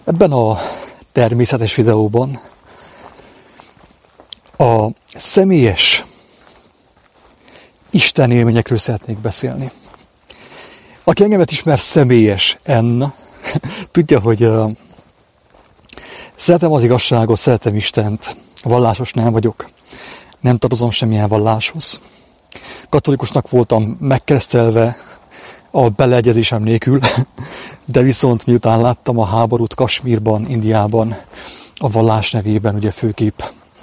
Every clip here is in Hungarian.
Ebben a természetes videóban a személyes Isten élményekről szeretnék beszélni. Aki engemet ismer személyesen, tudja, hogy szeretem az igazságot, szeretem Istent, vallásos nem vagyok, nem tartozom semmilyen valláshoz. Katolikusnak voltam megkeresztelve a beleegyezésem nélkül, de viszont miután láttam a háborút Kasmírban, Indiában, a vallás nevében, ugye főképp,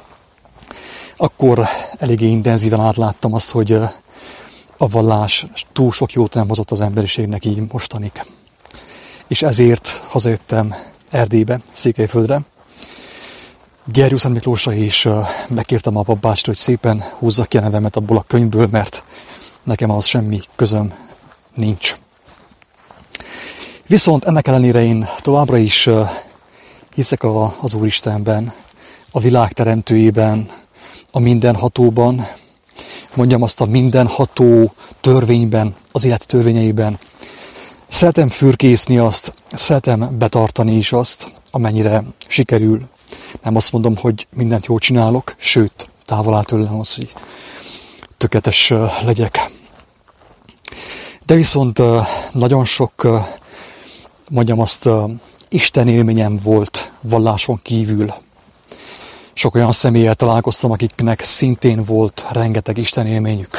akkor eléggé intenzíven átláttam azt, hogy a vallás túl sok jót nem hozott az emberiségnek így mostanig. És ezért hazajöttem Erdélybe, Székelyföldre, Gerjó Szent Miklósra, és megkértem a papbácsit, hogy szépen húzza ki a nevemet abból a könyvből, mert nekem az semmi közöm nincs. Viszont ennek ellenére én továbbra is hiszek az Úristenben, a világ teremtőjében, a mindenhatóban, mondjam azt, a mindenható törvényben, az élet törvényeiben. Szeretem fürkészni azt, szeretem betartani is azt, amennyire sikerül. Nem azt mondom, hogy mindent jól csinálok, sőt, távol áll tőlem az, hogy tökéletes legyek. De viszont nagyon sok, mondjam azt, Isten élményem volt valláson kívül. Sok olyan személlyel találkoztam, akiknek szintén volt rengeteg Isten élményük.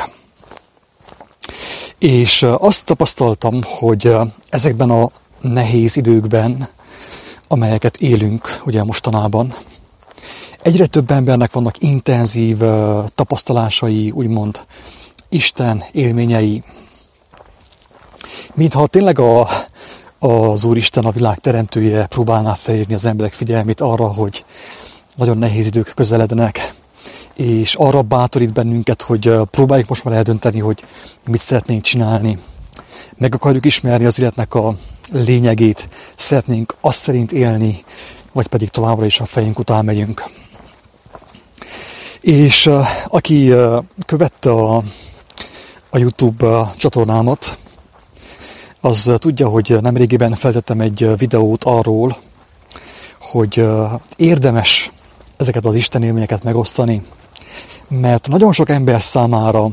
És azt tapasztaltam, hogy ezekben a nehéz időkben, amelyeket élünk ugye mostanában, egyre több embernek vannak intenzív tapasztalásai, úgymond Isten élményei. Mintha tényleg az Úristen, a világ teremtője próbálná felhívni az emberek figyelmét arra, hogy nagyon nehéz idők közelednek, és arra bátorít bennünket, hogy próbáljuk most már eldönteni, hogy mit szeretnénk csinálni. Meg akarjuk ismerni az életnek a lényegét, szeretnénk azt szerint élni, vagy pedig továbbra is a fejünk után megyünk. És aki követte a YouTube csatornámat, az tudja, hogy nemrégiben feltettem egy videót arról, hogy érdemes ezeket az Isten élményeket megosztani, mert nagyon sok ember számára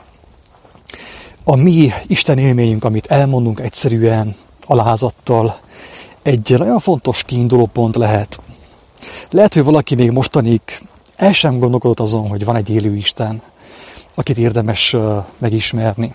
a mi Isten élményünk, amit elmondunk egyszerűen, alázattal, egy nagyon fontos kiindulópont lehet. Lehet, hogy valaki még mostanig el sem gondolkodott azon, hogy van egy élő Isten, akit érdemes megismerni.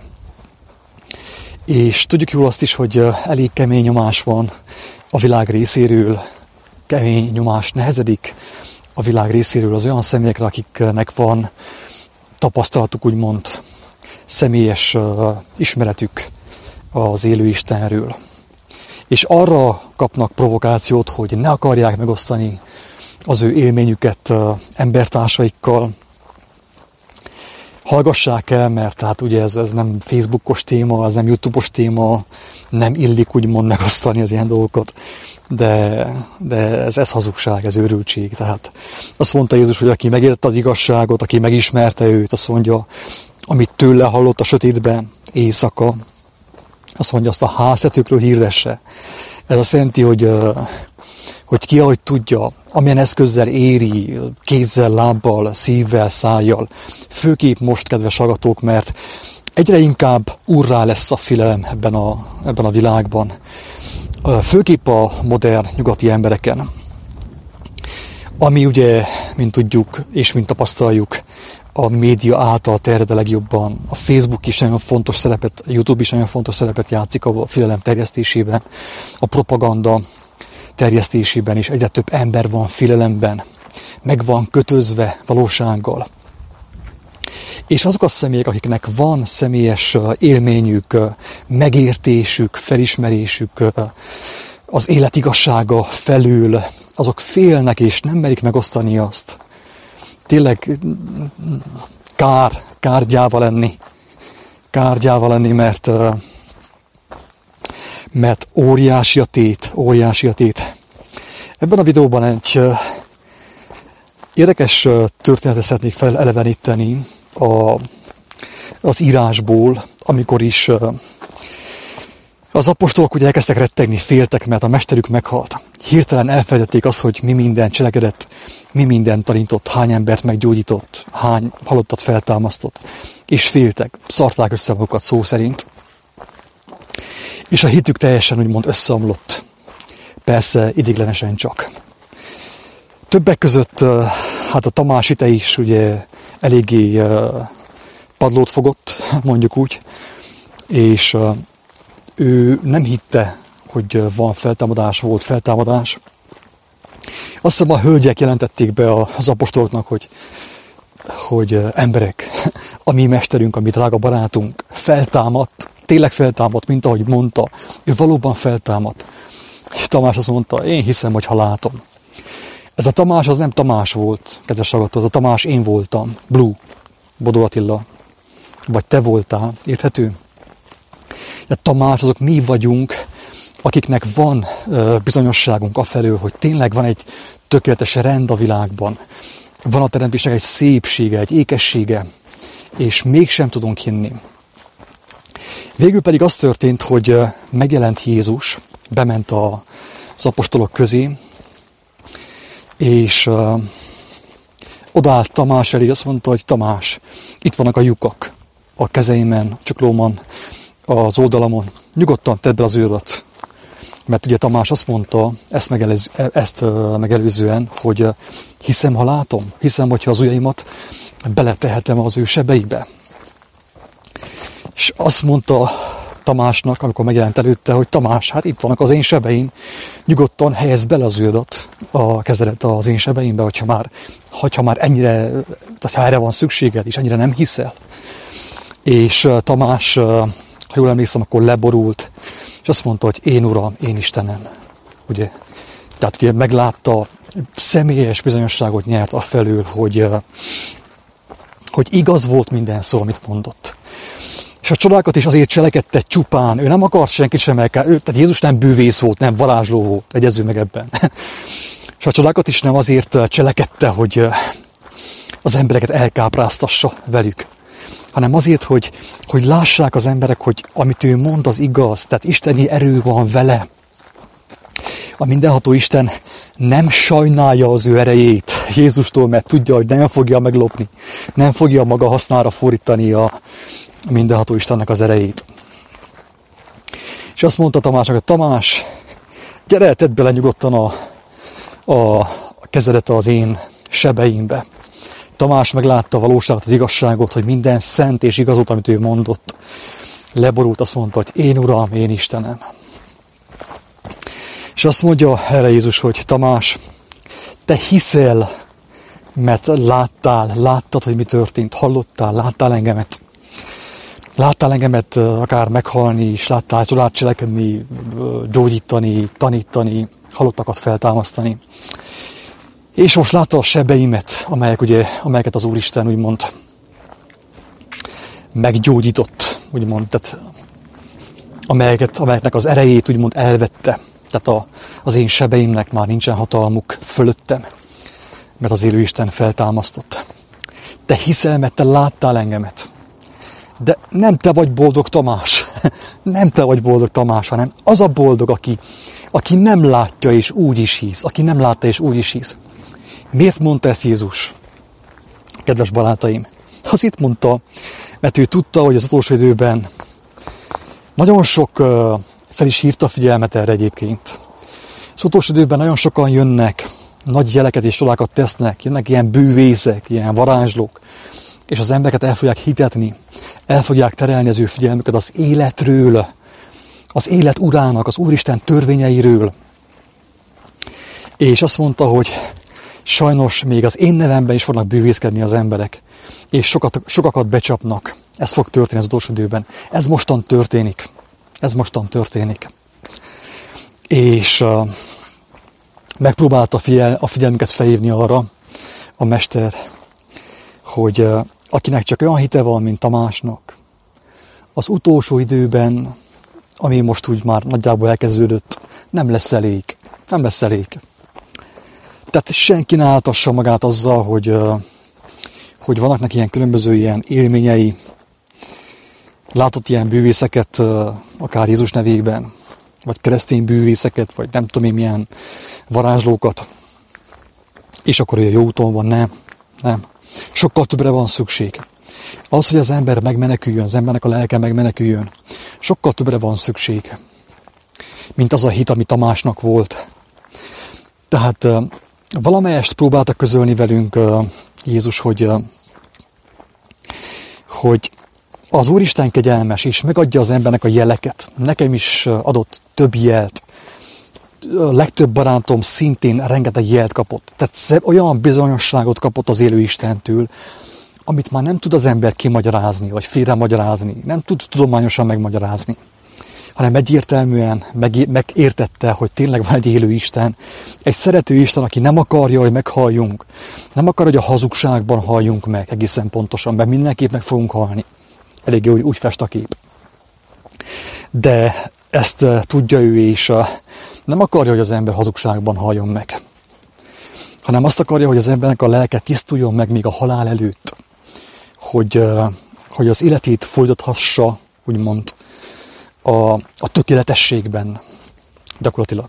És tudjuk jól azt is, hogy elég kemény nyomás van a világ részéről, kemény nyomás nehezedik a világ részéről az olyan személyekre, akiknek van tapasztalatuk, úgymond személyes ismeretük az élő Istenről. És arra kapnak provokációt, hogy ne akarják megosztani az ő élményüket embertársaikkal. Hallgassák el, mert tehát ugye ez nem Facebookos téma, ez nem YouTube-os téma, nem illik úgymond megosztani az ilyen dolgokat, de ez hazugság, ez őrültség. Tehát azt mondta Jézus, hogy aki megértette az igazságot, aki megismerte őt, azt mondja, amit tőle hallott a sötétben éjszaka, azt mondja, azt a háztetőkről hirdesse. Ez azt jelenti, hogy ki ahogy tudja, amilyen eszközzel éri, kézzel, lábbal, szívvel, szájjal. Főképp most, kedves hallgatók, mert egyre inkább urrá lesz a félelem ebben a világban. Főképp a modern nyugati embereken. Ami ugye, mint tudjuk és mint tapasztaljuk, a média által terjed a legjobban. A Facebook is nagyon fontos szerepet, a YouTube is nagyon fontos szerepet játszik a félelem terjesztésében, a propaganda terjesztésében is. Egyre több ember van félelemben, meg van kötözve valósággal. És azok a személyek, akiknek van személyes élményük, megértésük, felismerésük az élet igazsága felül, azok félnek és nem merik megosztani azt. Tényleg kár gyáva lenni, mert óriási a tét. Ebben a videóban egy érdekes történetet szeretnék feleleveníteni az írásból, amikor is az apostolok ugye elkezdtek rettegni, féltek, mert a mesterük meghalt. Hirtelen elfelejtették azt, hogy mi minden cselekedett, mi minden tanított, hány embert meggyógyított, hány halottat feltámasztott, és féltek, szarták össze magukat szó szerint. És a hitük teljesen úgymond összeomlott. Persze idéglenesen csak. Többek között hát a Tamás hite is ugye eléggé padlót fogott, mondjuk úgy, és ő nem hitte, hogy van feltámadás, volt feltámadás. Azt hiszem a hölgyek jelentették be az apostoloknak, hogy emberek, a mi mesterünk, a mi drága barátunk feltámadt, tényleg feltámadt, mint ahogy mondta, ő valóban feltámadt. Tamás azt mondta, én hiszem, hogy ha látom. Ez a Tamás az nem Tamás volt, kedves hallgató, ez a Tamás én voltam, Blue, Bodó Attila, vagy te voltál, érthető? De Tamás azok mi vagyunk, akiknek van bizonyosságunk afelől, hogy tényleg van egy tökéletes rend a világban, van a teremtésnek egy szépsége, egy ékessége, és mégsem tudunk hinni. Végül pedig az történt, hogy megjelent Jézus, bement az apostolok közé, és odaállt Tamás elé, azt mondta, hogy Tamás, itt vannak a lyukak a kezeimen, a csuklómon, az oldalamon, nyugodtan tedd be az őröt. Mert ugye Tamás azt mondta, ezt megelőzően, hogy hiszem, ha látom, hiszem, hogyha az ujjaimat beletehetem az ő sebeibe. És azt mondta Tamásnak, amikor megjelent előtte, hogy Tamás, hát itt vannak az én sebeim, nyugodtan helyezd bele az ujjadat, a kezedet az én sebeimbe, hogyha már ennyire, ha erre van szükséged, és ennyire nem hiszel. És Tamás, ha jól emlékszem, akkor leborult, és azt mondta, hogy én Uram, én Istenem. Ugye? Tehát ugye meglátta, személyes bizonyosságot nyert afelől, hogy igaz volt minden szó, amit mondott. És a csodákat is azért cselekedte csupán. Ő nem akart senkit sem tehát Jézus nem bűvész volt, nem varázsló volt, egyezzünk meg ebben. És a csodákat is nem azért cselekedte, hogy az embereket elkápráztassa velük, hanem azért, hogy lássák az emberek, hogy amit ő mond, az igaz, tehát isteni erő van vele. A mindenható Isten nem sajnálja az ő erejét Jézustól, mert tudja, hogy nem fogja meglopni, nem fogja maga hasznára fordítani a mindenható Istennek az erejét. És azt mondta Tamásnak, hogy Tamás, gyere, tedd bele nyugodtan a kezedet az én sebeimbe. Tamás meglátta a valóságot, az igazságot, hogy minden szent és igazot, amit ő mondott. Leborult, azt mondta, hogy én Uram, én Istenem. És azt mondja erre Jézus, hogy Tamás, te hiszel, mert láttad, hogy mi történt, hallottál, láttál engemet. Láttál engemet akár meghalni, és láttál csodát cselekedni, gyógyítani, tanítani, halottakat feltámasztani. És most láttad a sebeimet, amelyeket az Úristen úgymond meggyógyított, úgymond, tehát amelyeknek az erejét úgymond elvette. Tehát az én sebeimnek már nincsen hatalmuk fölöttem, mert az élő Isten feltámasztott. Te hiszel, mert te láttál engemet. De nem te vagy boldog, Tamás. Nem te vagy boldog, Tamás, hanem az a boldog, aki nem látja és úgy is hisz. Aki nem látta és úgy is hisz. Miért mondta ezt Jézus? Kedves barátaim, azért mondta, mert ő tudta, hogy az utolsó időben nagyon sok fel is hívta figyelmet erre egyébként. Az utolsó időben nagyon sokan jönnek, nagy jeleket és csodákat tesznek, jönnek ilyen bűvészek, ilyen varázslók, és az embereket el fogják hitetni, el fogják terelni az ő figyelmüket az életről, az élet urának, az Úristen törvényeiről. És azt mondta, hogy sajnos még az én nevemben is fognak bűvészkedni az emberek, és sokakat becsapnak. Ez fog történni az utolsó időben. Ez mostan történik. És megpróbálta a figyelmüket felhívni arra a mester, hogy akinek csak olyan hite van, mint Tamásnak, az utolsó időben, ami most úgy már nagyjából elkezdődött, nem lesz elég. Tehát senki ne áltassa magát azzal, hogy vannak neki ilyen különböző ilyen élményei, látott ilyen bűvészeket, akár Jézus nevében, vagy keresztény bűvészeket, vagy nem tudom én milyen varázslókat, és akkor olyan jó úton van, nem. Sokkal többre van szükség. Az, hogy az ember megmeneküljön, az embernek a lelke megmeneküljön, sokkal többre van szükség, mint az a hit, ami Tamásnak volt. Tehát valamelyest próbálta közölni velünk Jézus, hogy az Úristen kegyelmes, és megadja az embernek a jeleket. Nekem is adott több jelt. A legtöbb barátom szintén rengeteg jelt kapott. Tehát olyan bizonyosságot kapott az élő Istentől, amit már nem tud az ember kimagyarázni, vagy félremagyarázni, nem tud tudományosan megmagyarázni, hanem egyértelműen megértette, hogy tényleg van egy élő Isten, egy szerető Isten, aki nem akarja, hogy meghalljunk, nem akar, hogy a hazugságban halljunk meg egészen pontosan, mert mindenképp meg fogunk halni. Eléggé úgy fest a kép. De ezt tudja ő, és nem akarja, hogy az ember hazugságban halljon meg, hanem azt akarja, hogy az embernek a lelke tisztuljon meg még a halál előtt, hogy az életét folytathassa, úgymond, a tökéletességben gyakorlatilag.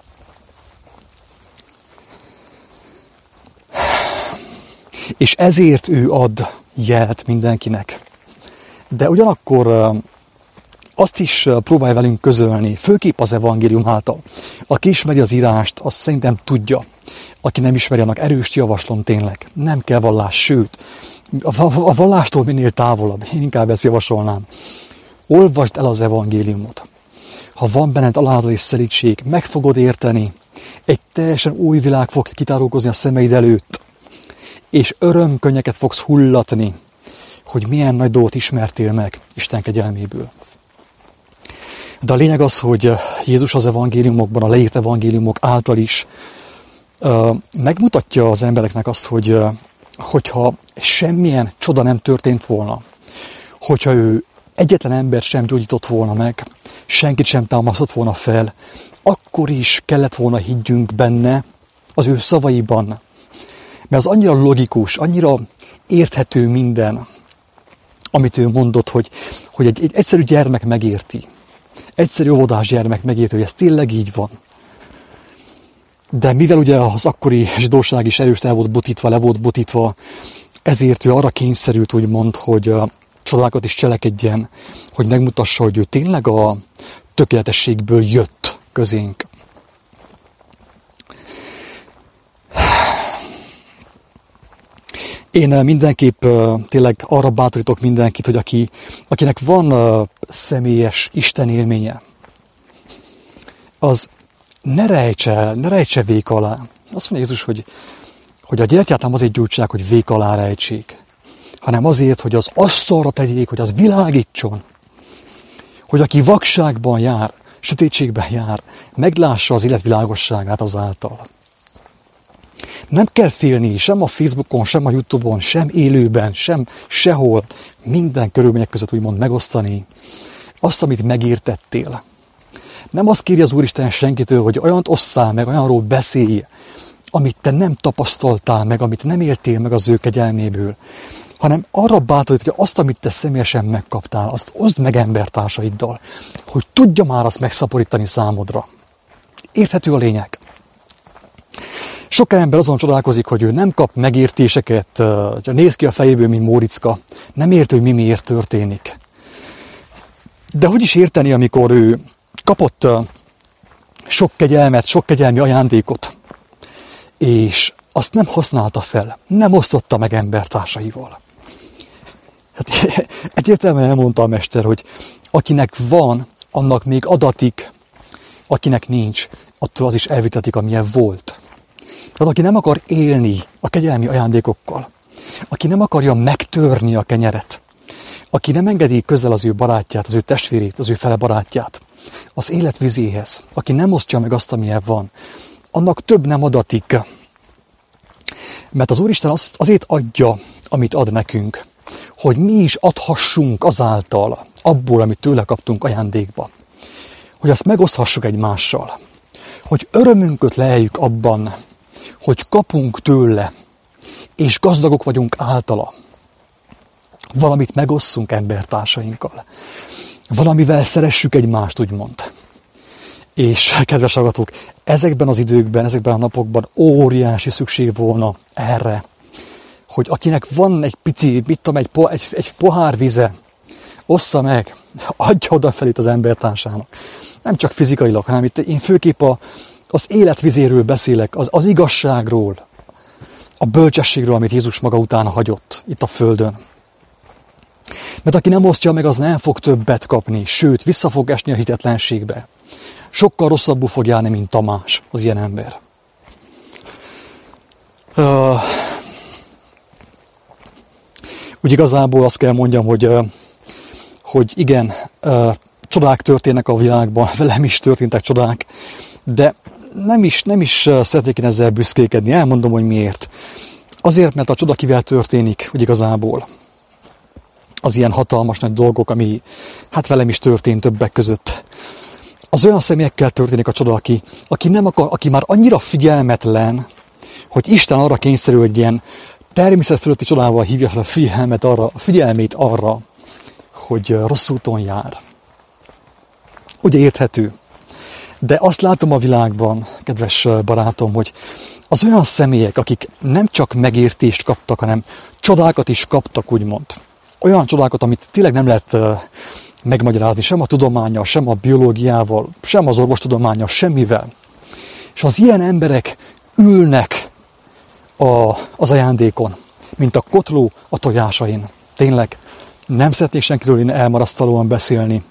És ezért ő ad jelt mindenkinek. De ugyanakkor azt is próbálja velünk közölni, főképp az evangélium által. Aki ismeri az írást, azt szerintem tudja. Aki nem ismeri, annak erőst javaslom tényleg. Nem kell vallás, sőt, a vallástól minél távolabb. Én inkább ezt javasolnám. Olvasd el az evangéliumot. Ha van benned alázat és szelídség, meg fogod érteni. Egy teljesen új világ fog kitárulkozni a szemeid előtt. És örömkönnyeket fogsz hullatni, hogy milyen nagy dolgot ismertél meg Isten kegyelméből. De a lényeg az, hogy Jézus az evangéliumokban, a leírt evangéliumok által is megmutatja az embereknek azt, hogyha semmilyen csoda nem történt volna, hogyha ő egyetlen embert sem gyógyított volna meg, senkit sem támasztott volna fel, akkor is kellett volna higgyünk benne az ő szavaiban. Mert az annyira logikus, annyira érthető minden, amit ő mondott, hogy egy egyszerű gyermek megérti. Egyszerű óvodás gyermek megérti, hogy ez tényleg így van. De mivel ugye az akkori zsidóság is erősen le volt butítva, ezért ő arra kényszerült, úgymond, hogy csodákat is cselekedjen, hogy megmutassa, hogy ő tényleg a tökéletességből jött közénk. Én mindenképp tényleg arra bátorítok mindenkit, hogy akinek van személyes Isten élménye, az ne rejtse vék alá. Azt mondja Jézus, hogy a gyertyát nem azért gyújtsák, hogy vék alá rejtsék, hanem azért, hogy az asztalra tegyék, hogy az világítson. Hogy aki vakságban jár, sötétségben jár, meglássa az élet világosságát azáltal. Nem kell félni sem a Facebookon, sem a YouTube-on, sem élőben, sem sehol, minden körülmények között úgymond megosztani azt, amit megértettél. Nem azt kéri az Úristen senkitől, hogy olyant osszál meg, olyanról beszélj, amit te nem tapasztaltál meg, amit nem éltél meg az ő kegyelméből, hanem arra bátorít, hogy azt, amit te személyesen megkaptál, azt oszd meg embertársaiddal, hogy tudja már azt megszaporítani számodra. Érthető a lényeg. Sok ember azon csodálkozik, hogy ő nem kap megértéseket, néz ki a fejéből, mint Móriczka, nem érti, hogy mi miért történik. De hogy is érteni, amikor ő kapott sok kegyelmet, sok kegyelmi ajándékot, és azt nem használta fel, nem osztotta meg embertársaival. Hát egyértelműen elmondta a mester, hogy akinek van, annak még adatik, akinek nincs, attól az is elvitetik, amilyen volt. Tehát aki nem akar élni a kegyelmi ajándékokkal, aki nem akarja megtörni a kenyeret, aki nem engedi közel az ő barátját, az ő testvérét, az ő fele barátját, az élet vizéhez, aki nem osztja meg azt, amilyen van, annak több nem adatik. Mert az Úristen azért adja, amit ad nekünk, hogy mi is adhassunk azáltal, abból, amit tőle kaptunk ajándékba. Hogy azt megoszthassuk egymással. Hogy örömünket leheljük abban, hogy kapunk tőle, és gazdagok vagyunk általa. Valamit megosszunk embertársainkkal. Valamivel szeressük egymást, úgymond. És kedves hallgatók, ezekben az időkben, ezekben a napokban óriási szükség volna erre, hogy akinek van egy pici, mit tudom, egy pohár vize, ossza meg, adja odafelé az embertársának. Nem csak fizikailag, hanem itt én főképp az életvizéről beszélek, az igazságról, a bölcsességről, amit Jézus maga után hagyott itt a földön. Mert aki nem osztja meg, az nem fog többet kapni, sőt, vissza fog esni a hitetlenségbe. Sokkal rosszabbul fog járni, mint Tamás, az ilyen ember. Úgy igazából azt kell mondjam, hogy igen, csodák történnek a világban, velem is történtek csodák, de nem is szeretnék én ezzel büszkékedni. Elmondom, hogy miért. Azért, mert a csoda kivel történik, úgy igazából. Az ilyen hatalmas nagy dolgok, ami hát velem is történt többek között. Az olyan személyekkel történik a csoda, aki már annyira figyelmetlen, hogy Isten arra kényszerül, hogy ilyen természet fölötti csodával hívja fel a figyelmét arra, hogy rossz úton jár. Ugye érthető. De azt látom a világban, kedves barátom, hogy az olyan személyek, akik nem csak megértést kaptak, hanem csodákat is kaptak, úgymond. Olyan csodákat, amit tényleg nem lehet megmagyarázni, sem a tudománnyal, sem a biológiával, sem az orvostudománnyal, semmivel. És az ilyen emberek ülnek az ajándékon, mint a kotló a tojásain. Tényleg nem szeretnék senkiről én elmarasztalóan beszélni,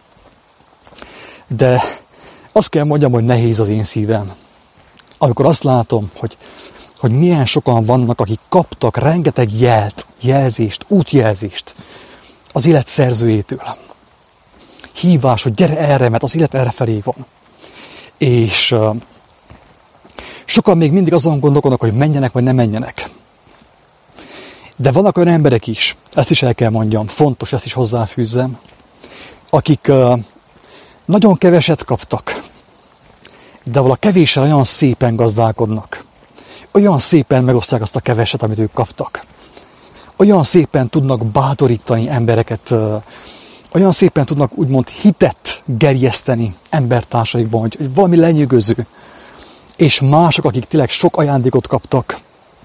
de azt kell mondjam, hogy nehéz az én szívem. Amikor azt látom, hogy milyen sokan vannak, akik kaptak rengeteg jelzést, útjelzést az élet szerzőjétől. Hívás, hogy gyere erre, mert az élet errefelé van. És sokan még mindig azon gondolkodnak, hogy menjenek, vagy nem menjenek. De vannak olyan emberek is, ezt is el kell mondjam, fontos, ezt is hozzáfűzzem, akik nagyon keveset kaptak, de vala kevéssel olyan szépen gazdálkodnak. Olyan szépen megosztják azt a keveset, amit ők kaptak. Olyan szépen tudnak bátorítani embereket, olyan szépen tudnak úgymond hitet gerjeszteni embertársaikban, hogy valami lenyűgöző. És mások, akik tényleg sok ajándékot kaptak,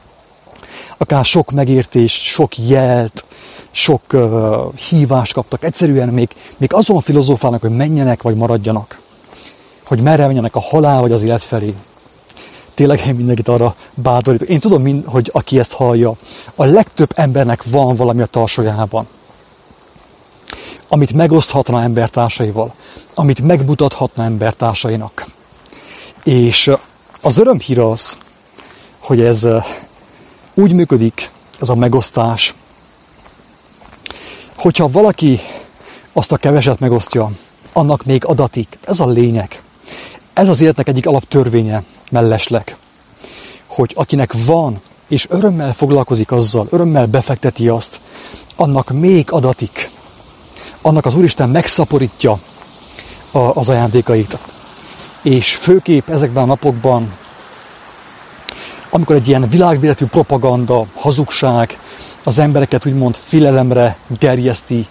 akár sok megértést, sok jelt, sok hívást kaptak, egyszerűen még azon filozófálnak, hogy menjenek vagy maradjanak. Hogy merre menjenek, a halál vagy az élet felé. Tényleg én mindenkit arra bátorítok. Én tudom, hogy aki ezt hallja, a legtöbb embernek van valami a tarsójában, amit megoszthatna embertársaival, amit megmutathatna embertársainak. És az örömhír az, hogy ez úgy működik, ez a megosztás, hogyha valaki azt a keveset megosztja, annak még adatik. Ez a lényeg. Ez az életnek egyik alaptörvénye mellesleg, hogy akinek van, és örömmel foglalkozik azzal, örömmel befekteti azt, annak még adatik. Annak az Úristen megszaporítja az ajándékait. És főképp ezekben a napokban, amikor egy ilyen világméretű propaganda, hazugság az embereket úgymond félelemre gerjeszti,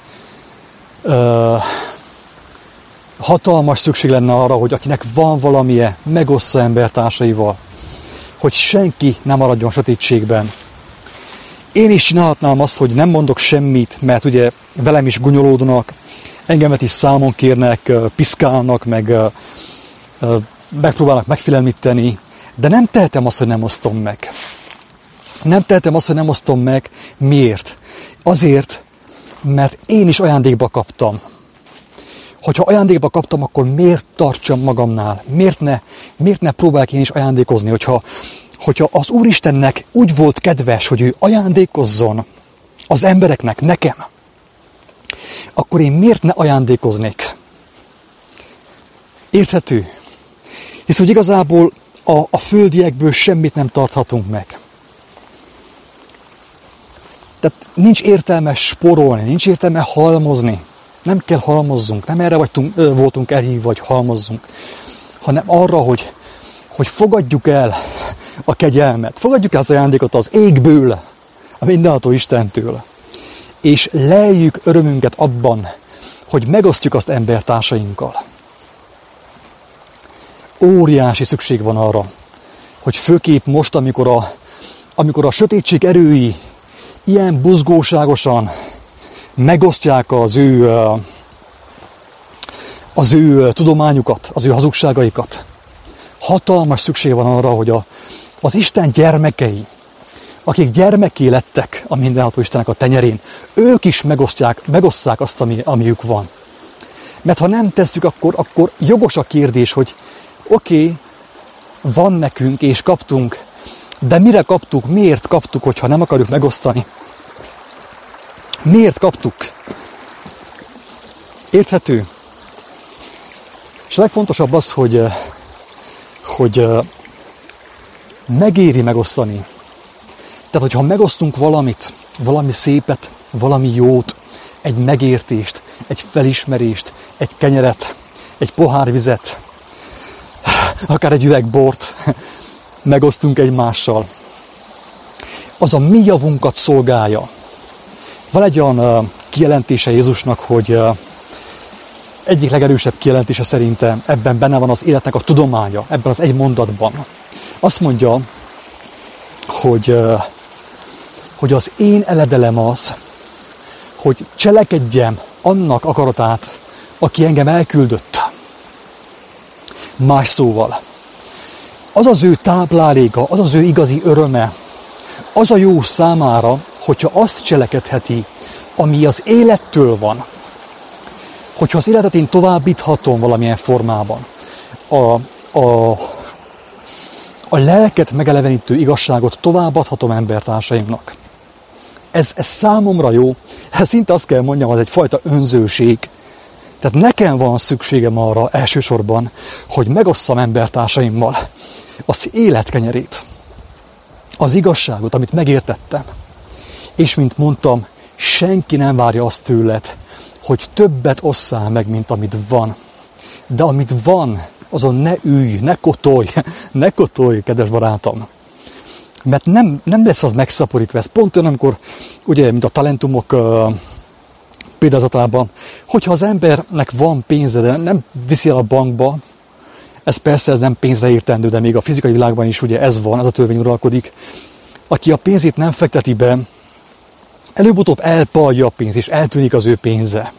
hatalmas szükség lenne arra, hogy akinek van valamije, megossza embertársaival, hogy senki nem maradjon sötétségben. Én is csinálhatnám azt, hogy nem mondok semmit, mert ugye velem is gúnyolódnak, engemet is számon kérnek, piszkálnak, meg megpróbálnak megfélemlíteni, de nem tehetem azt, hogy nem osztom meg. Nem tehetem azt, hogy nem osztom meg. Miért? Azért, mert én is ajándékba kaptam. Hogyha ajándékba kaptam, akkor miért tartsam magamnál? Miért ne próbálják én is ajándékozni? Hogyha az Úristennek úgy volt kedves, hogy ő ajándékozzon az embereknek, nekem, akkor én miért ne ajándékoznék? Érthető? Hisz, hogy igazából a földiekből semmit nem tarthatunk meg. Tehát nincs értelme spórolni, nincs értelme halmozni. Nem kell halmozzunk, nem erre voltunk elhívva, hogy halmozzunk, hanem arra, hogy fogadjuk el a kegyelmet, fogadjuk el az ajándékot az égből, a mindenható Istentől, és leljük örömünket abban, hogy megosztjuk azt embertársainkkal. óriási szükség van arra, hogy főképp most, amikor a sötétség erői ilyen buzgóságosan megosztják az ő tudományukat, az ő hazugságaikat, hatalmas szükség van arra, hogy az Isten gyermekei, akik gyermeké lettek a mindenható Istennek a tenyerén, ők is megosszák azt, amiük van. Mert ha nem tesszük, akkor jogos a kérdés, hogy oké, van nekünk és kaptunk, de mire kaptuk, miért kaptuk, hogyha nem akarjuk megosztani? Miért kaptuk? Érthető? És a legfontosabb az, hogy megéri megosztani. Tehát, hogyha megosztunk valamit, valami szépet, valami jót, egy megértést, egy felismerést, egy kenyeret, egy pohár vizet, akár egy üveg bort megosztunk egymással, az a mi javunkat szolgálja. Van egy olyan kijelentése Jézusnak, hogy egyik legerősebb kijelentése szerintem ebben benne van az életnek a tudománya, ebben az egy mondatban. Azt mondja, hogy az én eledelem az, hogy cselekedjem annak akaratát, aki engem elküldött. Más szóval, az az ő tápláléka, az az ő igazi öröme, az a jó számára, hogyha azt cselekedheti, ami az élettől van, hogyha az életet én továbbíthatom valamilyen formában, a lelket megelevenítő igazságot továbbadhatom embertársaimnak. Ez számomra jó, szinte azt kell mondjam, az egyfajta önzőség. Tehát nekem van szükségem arra elsősorban, hogy megosszam embertársaimmal az élet kenyerét, az igazságot, amit megértettem. És mint mondtam, senki nem várja azt tőled, hogy többet osszál meg, mint amit van. De amit van, azon ne ülj, ne kotolj, kedves barátom. Mert nem lesz az megszaporítva. Ez pont olyan, amikor, ugye, mint a talentumok példázatában, hogyha az embernek van pénze, de nem viszi el a bankba, ez nem pénzre értendő, de még a fizikai világban is ugye ez van, ez a törvény uralkodik. Aki a pénzét nem fekteti be, előbb-utóbb elpalja a pénz, és eltűnik az ő pénze.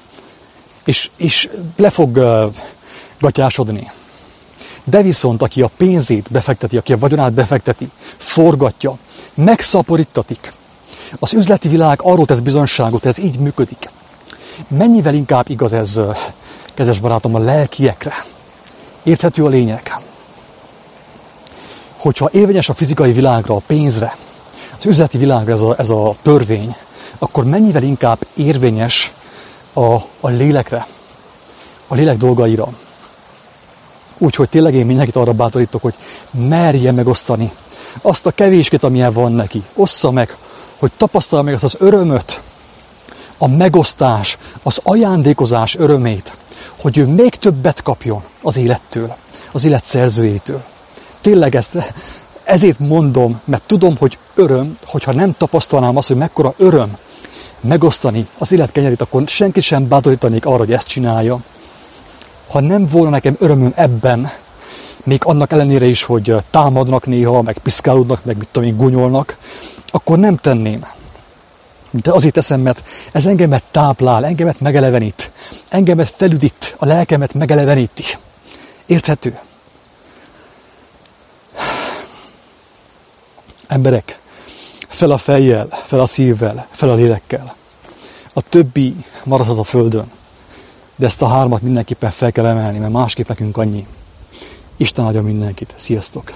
És le fog gatyásodni. De viszont, aki a pénzét befekteti, aki a vagyonát befekteti, forgatja, megszaporítatik, az üzleti világ arról tesz bizonyságot, ez így működik. Mennyivel inkább igaz ez, kedves barátom, a lelkiekre? Érthető a lényeg? Hogyha érvényes a fizikai világra, a pénzre, az üzleti világra ez a törvény, akkor mennyivel inkább érvényes a lélekre, a lélek dolgaira. Úgyhogy tényleg én mindenkit arra bátorítok, hogy merje megosztani azt a kevéskét, amilyen van neki. Ossza meg, hogy tapasztalja meg azt az örömöt, a megosztás, az ajándékozás örömét, hogy ő még többet kapjon az élettől, az élet szerzőjétől. Tényleg ezért mondom, mert tudom, hogy öröm, hogyha nem tapasztalnám azt, hogy mekkora öröm megosztani az élet kenyerét, akkor senki sem bátorítanék arra, hogy ezt csinálja. Ha nem volna nekem örömöm ebben, még annak ellenére is, hogy támadnak néha, meg piszkálódnak, meg mit tudom én, gúnyolnak, akkor nem tenném. De azért teszem, mert ez engemet táplál, engemet megelevenít, engemet felüdít, a lelkemet megeleveníti. Érthető? Emberek, fel a fejjel, fel a szívvel, fel a lélekkel. A többi maradhat a földön. De ezt a hármat mindenképpen fel kell emelni, mert másképp nekünk annyi. Isten áldja mindenkit. Sziasztok!